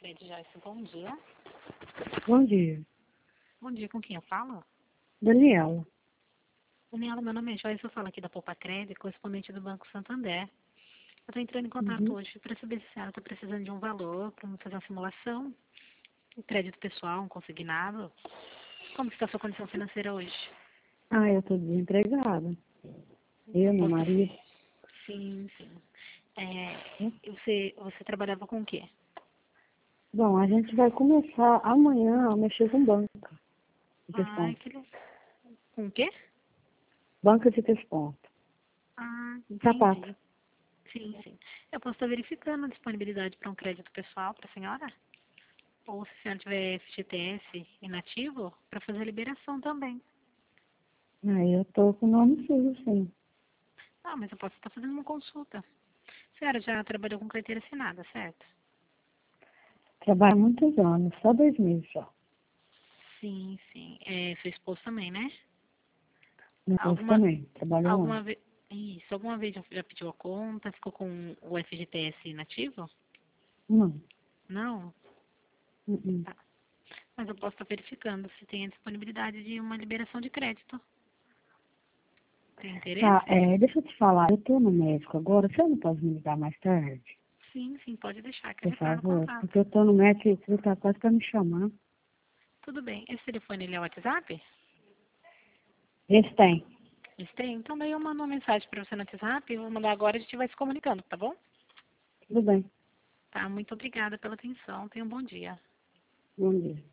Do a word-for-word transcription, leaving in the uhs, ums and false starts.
Rede Joyce, bom dia. Bom dia. Bom dia, com quem eu falo? Daniela. Daniela, meu nome é Joyce, eu falo aqui da Poupa Crédito, correspondente do Banco Santander. Eu estou entrando em contato Uhum. hoje para saber se a senhora está precisando de um valor para fazer uma simulação, um crédito pessoal, um consignado. Como está a sua condição financeira hoje? Ah, eu tô desempregada. Eu, meu Posso... marido. Sim, sim. É, Né? e você, você trabalhava com o quê? Bom, a gente vai começar amanhã a mexer com banca de Ah, desconto. que legal. Com o quê? Banca de desconto. Ah, Sapato. entendi. Sim, sim. Eu posso estar verificando a disponibilidade para um crédito pessoal para a senhora? Ou se a senhora tiver F G T S inativo, para fazer a liberação também. Aí eu tô com o nome sujo, sim. Ah, mas eu posso estar fazendo uma consulta. A senhora já trabalhou com carteira assinada, certo? Trabalho há muitos anos, só dois meses só. Sim, sim. É, seu esposo também, né? Meu esposo Alguma, também, trabalho um ano. alguma vez... Isso, alguma vez já, já pediu a conta, ficou com o F G T S inativo? Não. Não? Uhum. Tá. Mas eu posso estar verificando se tem a disponibilidade de uma liberação de crédito. Tem Tá, interesse? é, deixa eu te falar, eu tô no médico agora, você não pode me ligar mais tarde? Sim, sim, pode deixar que eu Por retorno o favor, contato. porque eu tô no médico e você tá quase pra me chamar. Tudo bem. Esse telefone ele é o WhatsApp? Esse tem. Eles têm? Então daí eu mando uma mensagem para você no WhatsApp, eu vou mandar agora e a gente vai se comunicando, tá bom? Tudo bem. Tá, muito obrigada pela atenção. Tenha um bom dia. Bom dia.